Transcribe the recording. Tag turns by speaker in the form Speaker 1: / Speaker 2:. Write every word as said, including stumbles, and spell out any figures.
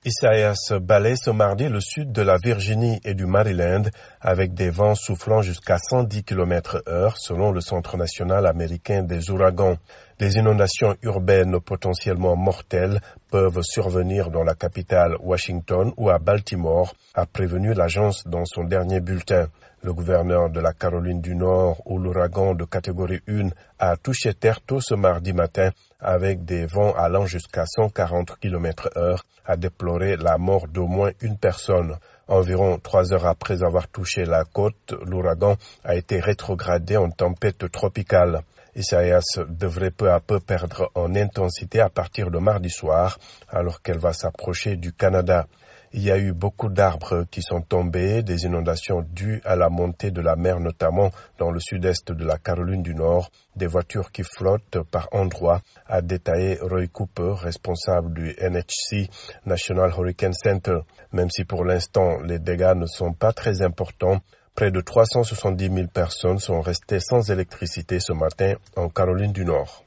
Speaker 1: Isaias balaye ce mardi le sud de la Virginie et du Maryland avec des vents soufflant jusqu'à cent dix kilomètres heure selon le Centre national américain des ouragans. Des inondations urbaines potentiellement mortelles peuvent survenir dans la capitale Washington ou à Baltimore, a prévenu l'agence dans son dernier bulletin. Le gouverneur de la Caroline du Nord, où l'ouragan de catégorie un a touché terre tôt ce mardi matin avec des vents allant jusqu'à cent quarante kilomètres heure, a déploré la mort d'au moins une personne. Environ trois heures après avoir touché la côte, l'ouragan a été rétrogradé en tempête tropicale. Isaias devrait peu à peu perdre en intensité à partir de mardi soir, alors qu'elle va s'approcher du Canada. Il y a eu beaucoup d'arbres qui sont tombés, des inondations dues à la montée de la mer, notamment dans le sud-est de la Caroline du Nord, des voitures qui flottent par endroits, a détaillé Roy Cooper, responsable du N H C, National Hurricane Center. Même si pour l'instant les dégâts ne sont pas très importants, près de trois cent soixante-dix mille personnes sont restées sans électricité ce matin en Caroline du Nord.